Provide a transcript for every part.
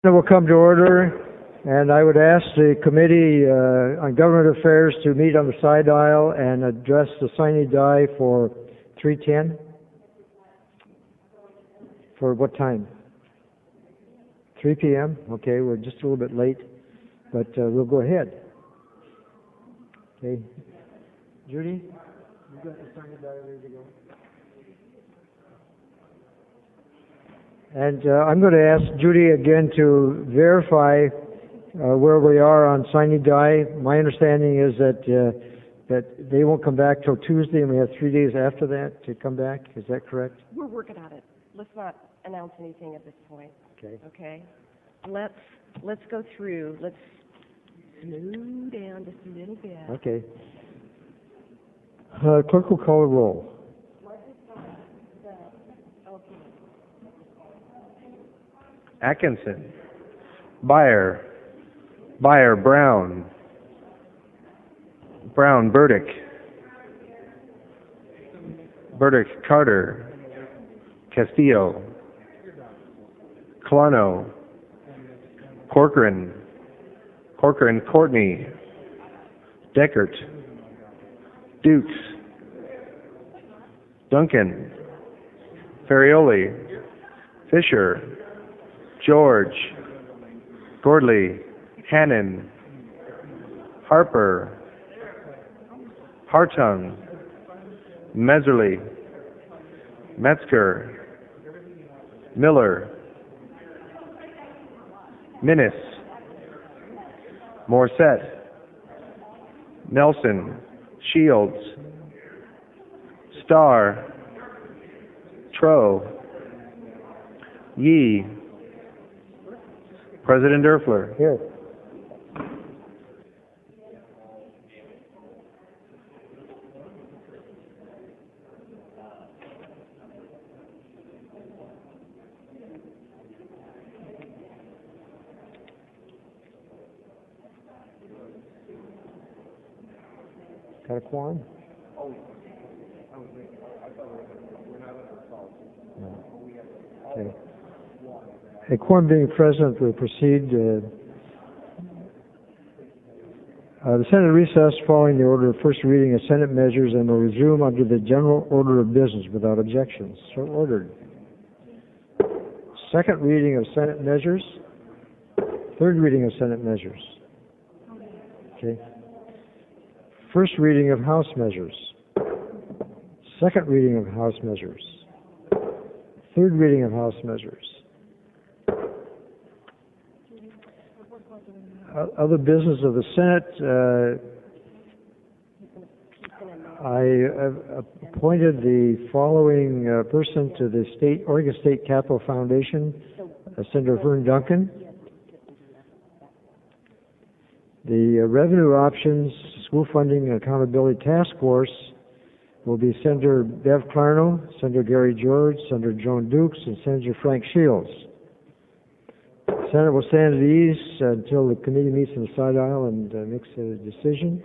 Will come to order, and I would ask the Committee on Government Affairs to meet on the side aisle and address the sine die for 3:10. For what time? 3 p.m.? Okay, we're just a little bit late, but we'll go ahead. Okay. Judy, you got the sine die ready to go? And I'm going to ask Judy again to verify where we are on sine die. My understanding is that they won't come back till Tuesday, and we have 3 days after that to come back. Is that correct? We're working on it. Let's not announce anything at this point. Okay. Okay. Let's go through. Let's slow down just a little bit. Okay. Clerk will call the roll. Atkinson, Byer, Brown, Burdick, Carter, Castillo, Colano, Corcoran, Courtney, Deckert, Dukes, Duncan, Ferrioli, Fisher, George, Gordley, Hannon, Harper, Hartung, Meserly, Metzger, Miller, Minnis, Morissette, Nelson, Shields, Starr, Troe, Yee, President Derfler. Here. Got a quorum? No. Okay. A quorum being present, we'll proceed. The Senate recess following the order of first reading of Senate measures and will resume under the general order of business without objections. So ordered. Second reading of Senate measures. Third reading of Senate measures. Okay. First reading of House measures. Second reading of House measures. Third reading of House measures. Other business of the Senate, I have appointed the following person to the Oregon State Capital Foundation, Senator Vern Duncan. The Revenue Options School Funding and Accountability Task Force will be Senator Bev Clarno, Senator Gary George, Senator Joan Dukes, and Senator Frank Shields. The Senate will stand at ease until the committee meets in the side aisle and makes a decision.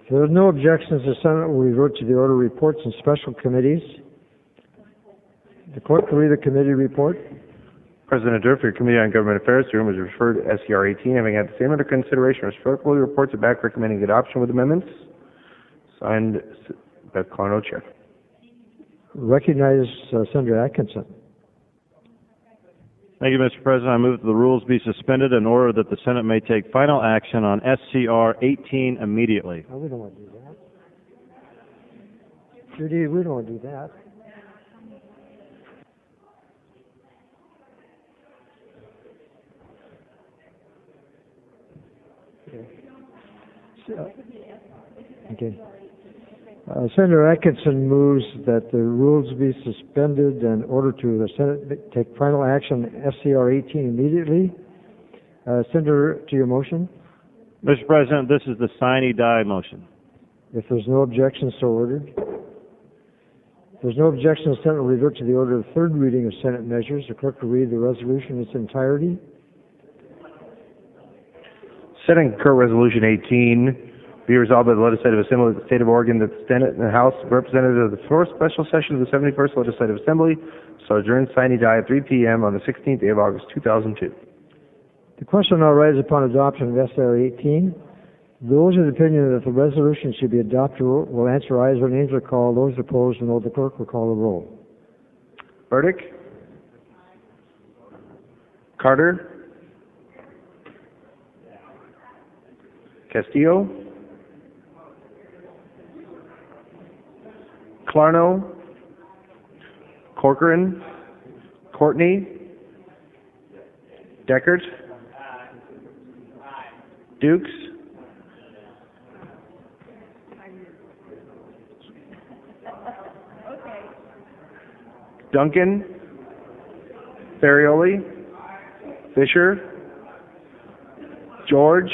If there are no objections, the Senate will revert to the order of reports and special committees. The clerk will read the committee report. President Durfee, Committee on Government Affairs, to whom is referred SCR 18, having had the same under consideration, respectfully reports it back, recommending adoption with amendments. Signed, Beth Clarno, Chair. Recognize Senator Atkinson. Thank you, Mr. President. I move that the rules be suspended in order that the Senate may take final action on SCR 18 immediately. Oh, we don't want to do that. Judy, we don't want to do that. Okay. Senator Atkinson moves that the rules be suspended in order to the Senate take final action on SCR 18 immediately. Senator, to your motion. Mr. President, this is the sine die motion. If there's no objection, so ordered. If there's no objection, the Senate will revert to the order of third reading of Senate measures. The clerk will read the resolution in its entirety. Senate concur Resolution 18. Be resolved by the Legislative Assembly of the State of Oregon that the Senate and the House of Representatives of the first special session of the 71st Legislative Assembly shall adjourn sine die at 3 p.m. on the 16th day of August, 2002. The question now arises upon adoption of SR 18. Those of the opinion that the resolution should be adopted will answer ayes when names are called. Those opposed will know the clerk will call the roll. Burdick. Carter. Castillo. Clarno. Corcoran. Courtney. Deckert. Dukes. Duncan. Ferrioli. Fisher. George.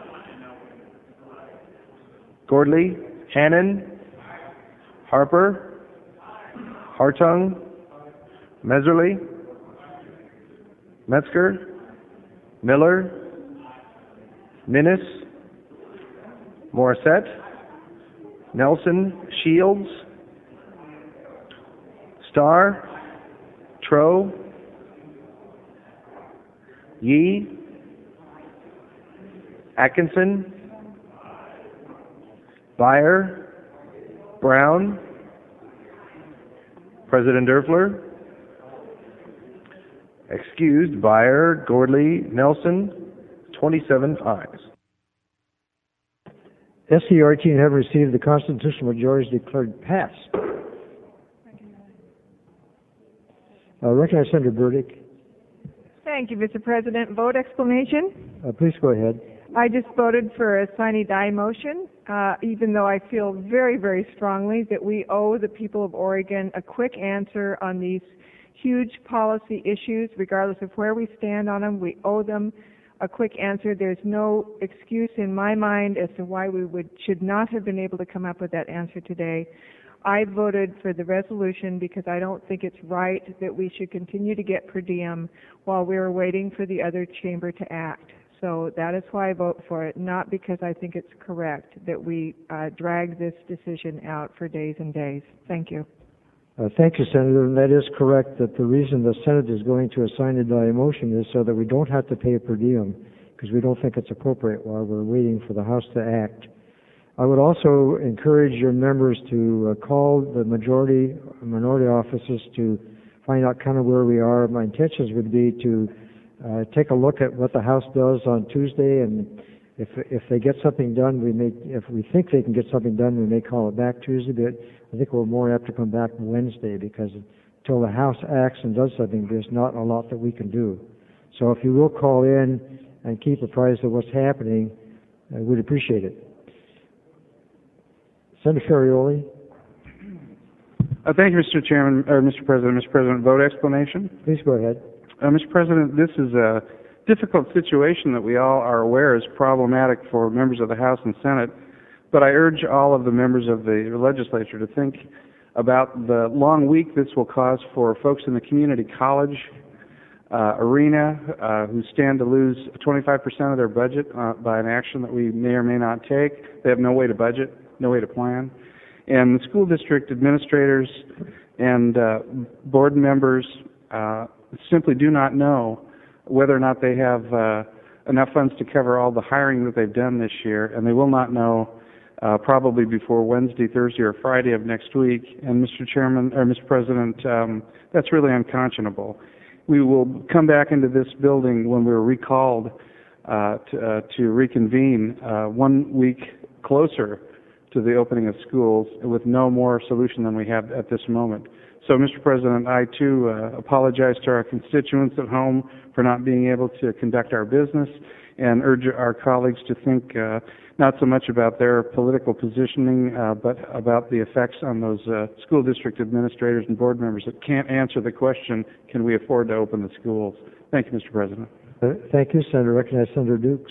Gordley. Hannon. Harper. Hartung. Meserly. Metzger. Miller. Minnis. Morissette. Nelson. Shields. Starr. Troe. Yee. Atkinson. Byer. Brown. President Durfler. Excused. Byer, Gordley, Nelson. 27 ayes. SCR 18 have received the constitutional majority declared passed. Recognize Senator Burdick. Thank you, Mr. President. Vote explanation. Please go ahead. I just voted for a sine die motion, even though I feel very, very strongly that we owe the people of Oregon a quick answer on these huge policy issues, regardless of where we stand on them. We owe them a quick answer. There's no excuse in my mind as to why we should not have been able to come up with that answer today. I voted for the resolution because I don't think it's right that we should continue to get per diem while we're waiting for the other chamber to act. So that is why I vote for it, not because I think it's correct that we drag this decision out for days and days. Thank you. Thank you, Senator. And that is correct that the reason the Senate is going to assign a die motion is so that we don't have to pay per diem, because we don't think it's appropriate while we're waiting for the House to act. I would also encourage your members to call the minority offices to find out kind of where we are. My intentions would be to take a look at what the House does on Tuesday, and if they get something done, if we think they can get something done, we may call it back Tuesday, but I think we're more apt to come back Wednesday, because until the House acts and does something, there's not a lot that we can do. So if you will call in and keep apprised of what's happening, we'd appreciate it. Senator Ferrioli. Thank you, Mr. Chairman, or Mr. President. Mr. President, vote explanation. Please go ahead. Mr. President, this is a difficult situation that we all are aware is problematic for members of the House and Senate, but I urge all of the members of the legislature to think about the long week this will cause for folks in the community college arena who stand to lose 25% of their budget by an action that we may or may not take. They have no way to budget. no way to plan. And the school district administrators and board members simply do not know whether or not they have enough funds to cover all the hiring that they've done this year, and they will not know probably before Wednesday, Thursday, or Friday of next week. And Mr. Chairman, or Mr. President, that's really unconscionable. We will come back into this building when we're recalled to reconvene 1 week closer to the opening of schools with no more solution than we have at this moment. So, Mr. President, I too apologize to our constituents at home for not being able to conduct our business, and urge our colleagues to think not so much about their political positioning, but about the effects on those school district administrators and board members that can't answer the question, can we afford to open the schools? Thank you, Mr. President. Thank you, Senator. Recognize Senator Dukes.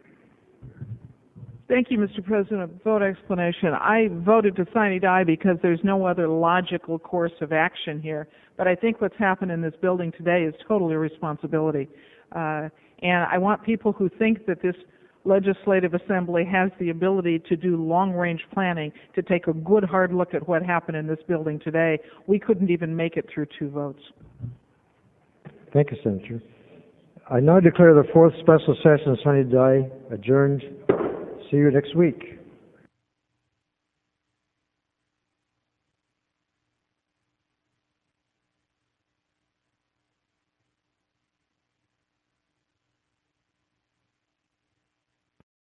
Thank you, Mr. President. Vote explanation. I voted to sine die because there's no other logical course of action here. But I think what's happened in this building today is total irresponsibility. And I want people who think that this legislative assembly has the ability to do long-range planning to take a good hard look at what happened in this building today. We couldn't even make it through 2 votes. Thank you, Senator. I now declare the 4th special session of sine die adjourned. See you next week.